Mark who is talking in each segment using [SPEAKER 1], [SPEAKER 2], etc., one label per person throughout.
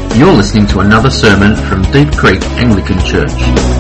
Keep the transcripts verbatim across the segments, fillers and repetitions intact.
[SPEAKER 1] You're listening to another sermon from Deep Creek Anglican Church.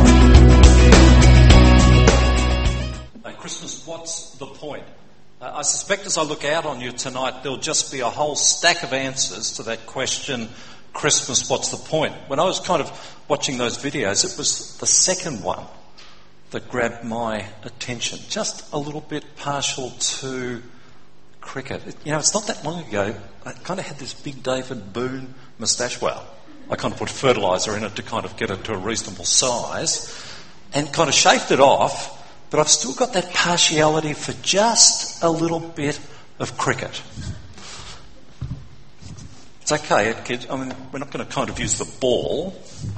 [SPEAKER 2] Hey, Christmas, what's the point? Uh, I suspect as I look out on you tonight, there'll just be a whole stack of answers to that question, Christmas, what's the point? When I was kind of watching those videos, it was the second one that grabbed my attention. Just a little bit partial to cricket. It, you know, it's not that long ago, I kind of had this big David Boone moustache. Well, I kind of put fertiliser in it to kind of get it to a reasonable size and kind of shaved it off, but I've still got that partiality for just a little bit of cricket. It's okay, kids. I mean, we're not going to kind of use the ball,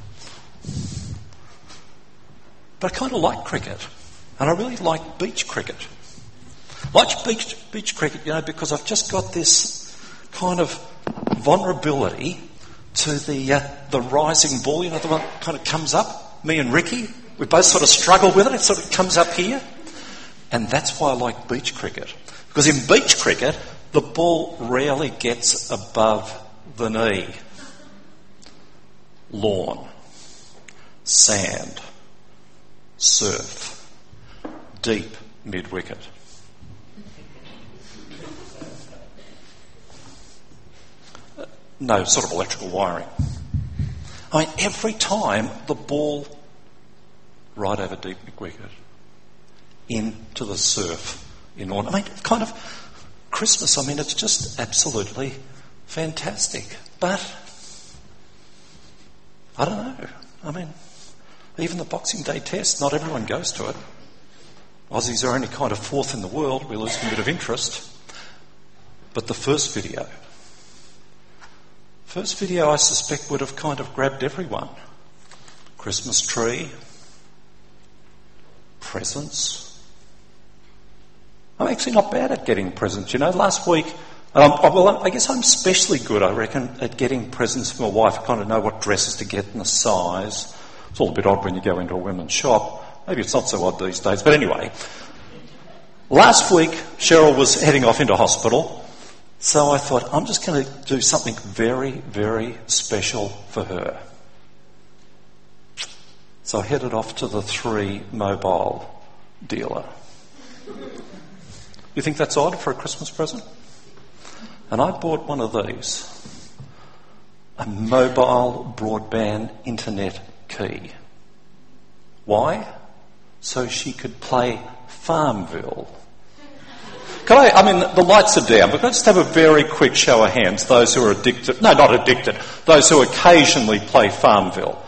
[SPEAKER 2] but I kind of like cricket, and I really like beach cricket. I like beach, beach cricket, you know, because I've just got this kind of vulnerability to the uh, the rising ball, you know, the one that kind of comes up. Me and Ricky, we both sort of struggle with it. It sort of comes up here. And that's why I like beach cricket. Because in beach cricket, the ball rarely gets above the knee. Lawn, sand, surf, deep mid-wicket. No sort of electrical wiring. I mean, every time the ball right over deep mid-wicket into the surf in lawn. I mean, kind of Christmas, I mean, it's just absolutely fantastic. But I don't know. I mean, even the Boxing Day test, not everyone goes to it. Aussies are only kind of fourth in the world. We lose a bit of interest. But the first video... First video, I suspect, would have kind of grabbed everyone. Christmas tree, presents. I'm actually not bad at getting presents. You know, last week, um, well, I guess I'm especially good, I reckon, at getting presents for my wife. I kind of know what dresses to get and the size. It's all a bit odd when you go into a women's shop. Maybe it's not so odd these days. But anyway, last week, Cheryl was heading off into hospital. So I thought, I'm just going to do something very, very special for her. So I headed off to the Three Mobile dealer. You think that's odd for a Christmas present? And I bought one of these. A mobile broadband internet key. Why? So she could play Farmville. Can I, I mean, the lights are down, but can I just have a very quick show of hands, those who are addicted, no, not addicted, those who occasionally play Farmville.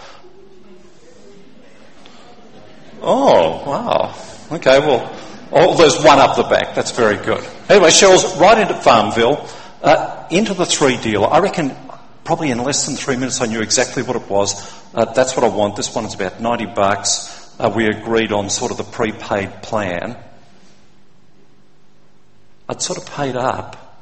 [SPEAKER 2] Oh, wow. Okay, well, oh, there's one up the back. That's very good. Anyway, Cheryl's right into Farmville, uh, into the three dealer. I reckon probably in less than three minutes I knew exactly what it was. Uh, that's what I want. This one is about ninety bucks. Uh, we agreed on sort of the prepaid plan. I'd sort of paid up,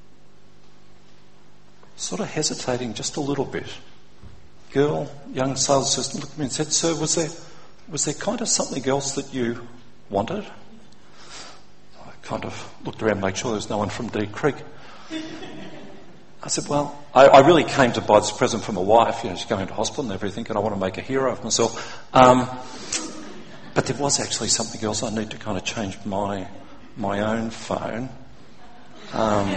[SPEAKER 2] sort of hesitating just a little bit. Girl, young sales assistant, looked at me and said, "Sir, was there was there kind of something else that you wanted?" I kind of looked around, made sure there was no one from Deep Creek. I said, "Well, I, I really came to buy this present for my wife. You know, she's going to hospital and everything, and I want to make a hero of myself. Um, but there was actually something else. I need to kind of change my my own phone. Um,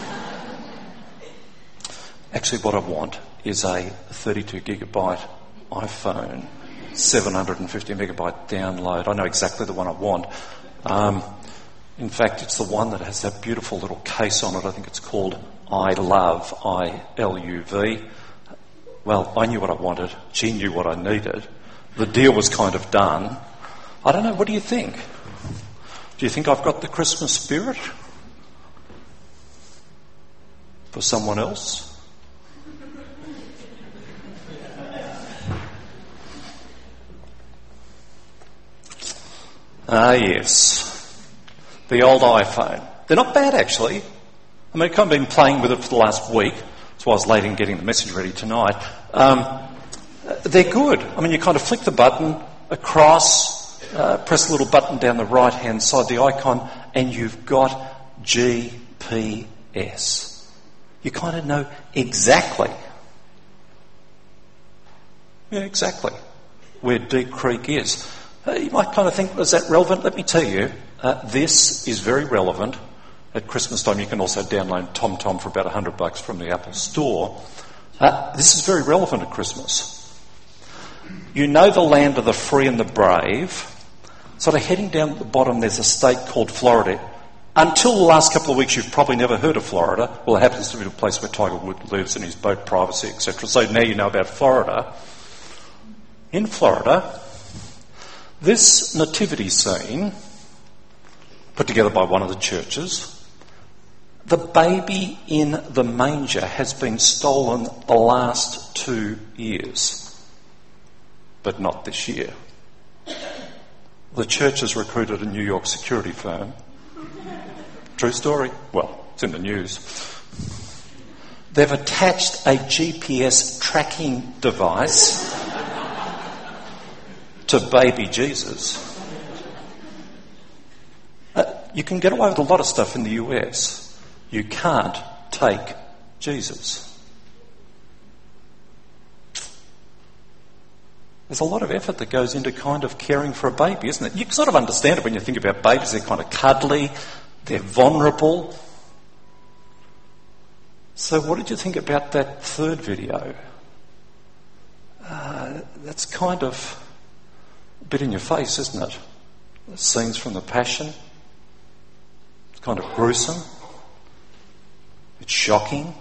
[SPEAKER 2] actually, what I want is a thirty-two gigabyte iPhone, seven hundred fifty megabyte download. I know exactly the one I want. Um, in fact, it's the one that has that beautiful little case on it. I think it's called I Love, I L U V. Well, I knew what I wanted. She knew what I needed. The deal was kind of done. I don't know, what do you think? Do you think I've got the Christmas spirit? For someone else? Ah, yes. The old iPhone. They're not bad, actually. I mean, I've kind of been playing with it for the last week. That's why I was late in getting the message ready tonight. Um, they're good. I mean, you kind of flick the button across, uh, press a little button down the right-hand side, the icon, and you've got G P S. You kind of know exactly Yeah, exactly. Where Deep Creek is. Uh, you might kind of think, is that relevant? Let me tell you, uh, this is very relevant. At Christmas time, you can also download TomTom for about one hundred bucks from the Apple Store. Uh, this is very relevant at Christmas. You know the land of the free and the brave. Sort of heading down at the bottom, there's a state called Florida. Until the last couple of weeks, you've probably never heard of Florida. Well, it happens to be the place where Tiger Woods lives and his boat privacy, et cetera. So now you know about Florida. In Florida, this nativity scene, put together by one of the churches, the baby in the manger has been stolen the last two years, but not this year. The church has recruited a New York security firm. True story. Well, it's in the news. They've attached a G P S tracking device to baby Jesus. Uh, you can get away with a lot of stuff in the U S. You can't take Jesus. There's a lot of effort that goes into kind of caring for a baby, isn't it? You can sort of understand it when you think about babies. They're kind of cuddly, they're vulnerable. So what did you think about that third video? Uh, that's kind of a bit in your face, isn't it? The scenes from the Passion. It's kind of gruesome. It's shocking.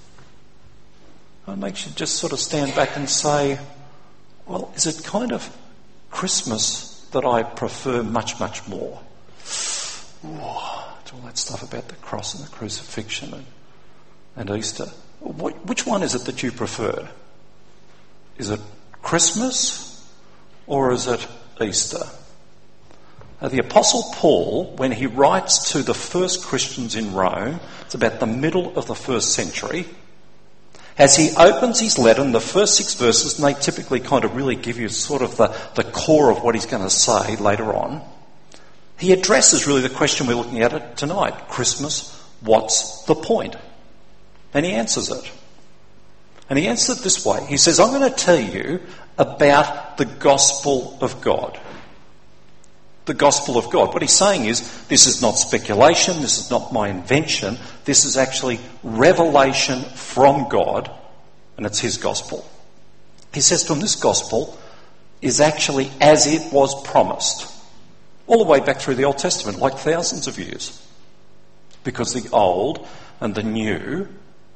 [SPEAKER 2] It makes you just sort of stand back and say, well, is it kind of Christmas that I prefer much, much more? Ooh, to all that stuff about the cross and the crucifixion and, and Easter. What, which one is it that you prefer? Is it Christmas or is it Easter? Now, the Apostle Paul, when he writes to the first Christians in Rome, it's about the middle of the first century, as he opens his letter in the first six verses, and they typically kind of really give you sort of the, the core of what he's going to say later on, he addresses really the question we're looking at it tonight. Christmas, what's the point? And he answers it. And he answers it this way. He says, I'm going to tell you about the gospel of God. The gospel of God. What he's saying is, this is not speculation, this is not my invention, this is actually revelation from God, and it's his gospel. He says to him, this gospel is actually as it was promised, all the way back through the Old Testament, like thousands of years. Because the old and the new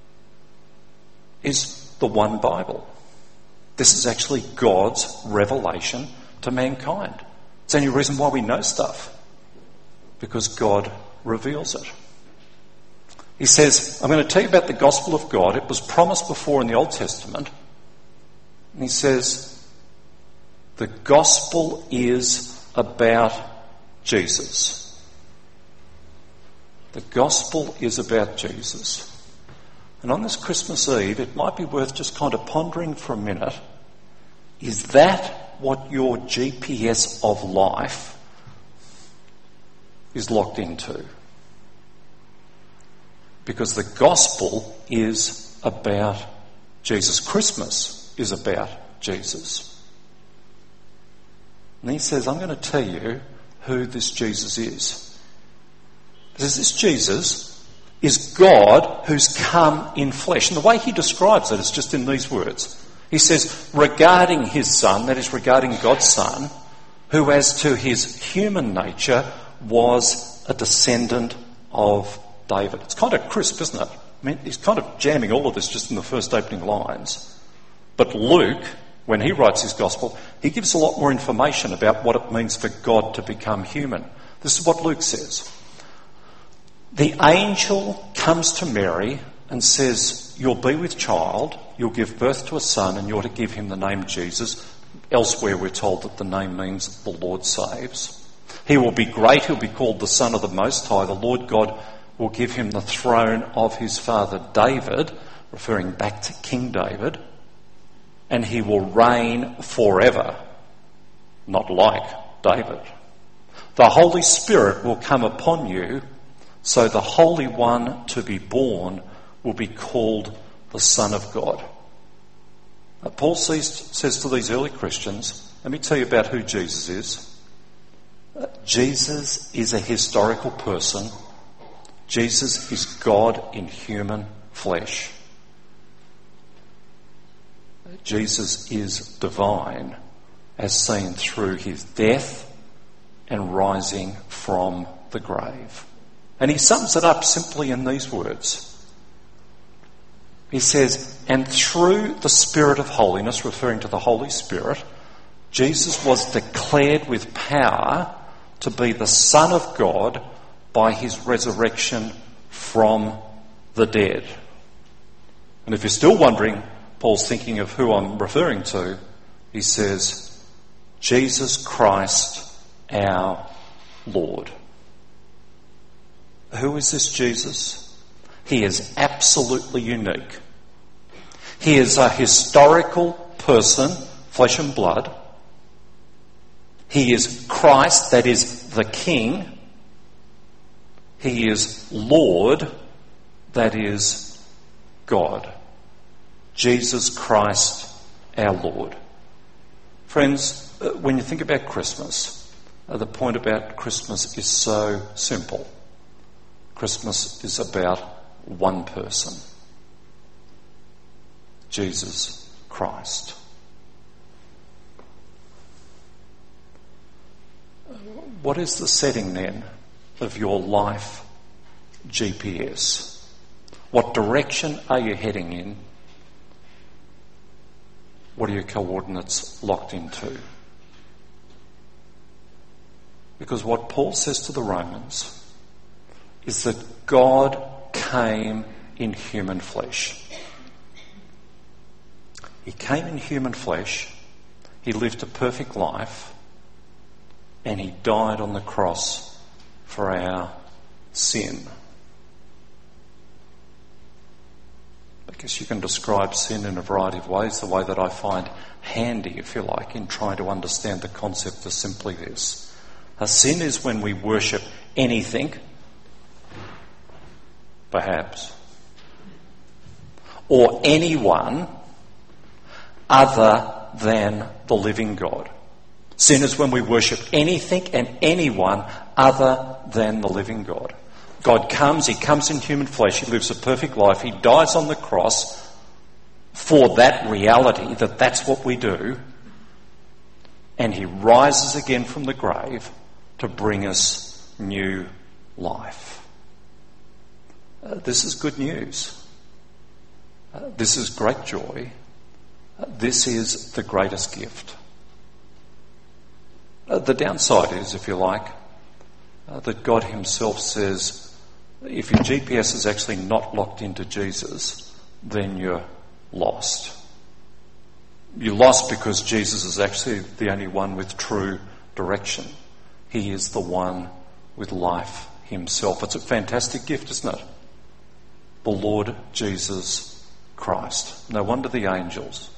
[SPEAKER 2] is the one Bible. This is actually God's revelation to mankind. It's the only reason why we know stuff, because God reveals it. He says, I'm going to tell you about the gospel of God. It was promised before in the Old Testament. And he says, the gospel is about Jesus. The gospel is about Jesus. And on this Christmas Eve, it might be worth just kind of pondering for a minute, is that what your G P S of life is locked into? Because the gospel is about Jesus. Christmas is about Jesus. And he says, I'm going to tell you who this Jesus is. He says, this Jesus is God who's come in flesh. And the way he describes it is just in these words. He says, regarding his son, that is regarding God's son, who as to his human nature was a descendant of David. It's kind of crisp, isn't it? I mean, he's kind of jamming all of this just in the first opening lines. But Luke, when he writes his gospel, he gives a lot more information about what it means for God to become human. This is what Luke says. The angel comes to Mary and says, you'll be with child, you'll give birth to a son, and you're to give him the name Jesus. Elsewhere we're told that the name means the Lord saves. He will be great, he'll be called the Son of the Most High. The Lord God will give him the throne of his father David, referring back to King David, and he will reign forever, not like David. The Holy Spirit will come upon you, so the Holy One to be born will be called the Son of God. Uh, Paul says, says to these early Christians, let me tell you about who Jesus is. Uh, Jesus is a historical person. Jesus is God in human flesh. Uh, Jesus is divine, as seen through his death and rising from the grave. And he sums it up simply in these words. He says, and through the Spirit of holiness, referring to the Holy Spirit, Jesus was declared with power to be the Son of God by his resurrection from the dead. And if you're still wondering, Paul's thinking of who I'm referring to, he says, Jesus Christ our Lord. Who is this Jesus? He is absolutely unique. He is a historical person, flesh and blood. He is Christ, that is the King. He is Lord, that is God. Jesus Christ our Lord. Friends, when you think about Christmas, the point about Christmas is so simple. Christmas is about one person, Jesus Christ. What is the setting then of your life G P S? What direction are you heading in? What are your coordinates locked into? Because what Paul says to the Romans is that God came in human flesh. He came in human flesh, he lived a perfect life, and he died on the cross for our sin. I guess you can describe sin in a variety of ways. The way that I find handy, if you like, in trying to understand the concept is simply this. A sin is when we worship anything, perhaps, or anyone other than the living God. Sin is when we worship anything and anyone other than the living God. God comes, he comes in human flesh, he lives a perfect life, he dies on the cross for that reality, that that's what we do, and he rises again from the grave to bring us new life. Uh, this is good news. Uh, this is great joy. Uh, this is the greatest gift. Uh, the downside is, if you like, uh, that God himself says, if your G P S is actually not locked into Jesus, then you're lost. You're lost because Jesus is actually the only one with true direction. He is the one with life himself. It's a fantastic gift, isn't it? The Lord Jesus Christ. No wonder the angels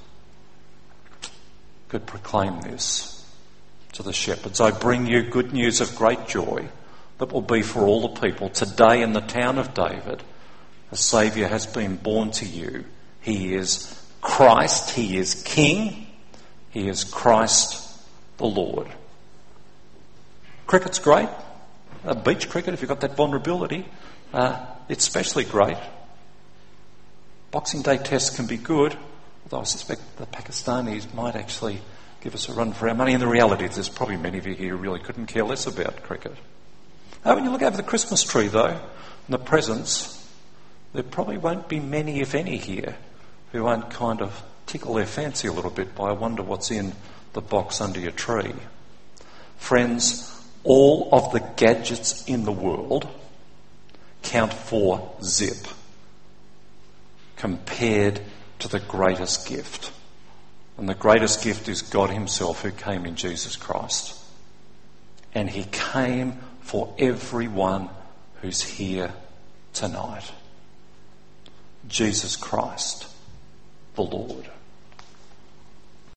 [SPEAKER 2] could proclaim this to the shepherds. I bring you good news of great joy that will be for all the people. Today in the town of David, a Saviour has been born to you. He is Christ, he is King, he is Christ the Lord. Cricket's great. Uh, beach cricket, if you've got that vulnerability, uh, it's especially great. Boxing Day tests can be good, although I suspect the Pakistanis might actually give us a run for our money. And the reality is there's probably many of you here who really couldn't care less about cricket. Uh, when you look over the Christmas tree, though, and the presents, there probably won't be many, if any, here who won't kind of tickle their fancy a little bit by I wonder what's in the box under your tree. Friends, all of the gadgets in the world count for zip compared to the greatest gift. And the greatest gift is God himself, who came in Jesus Christ. And he came for everyone who's here tonight. Jesus Christ, the Lord.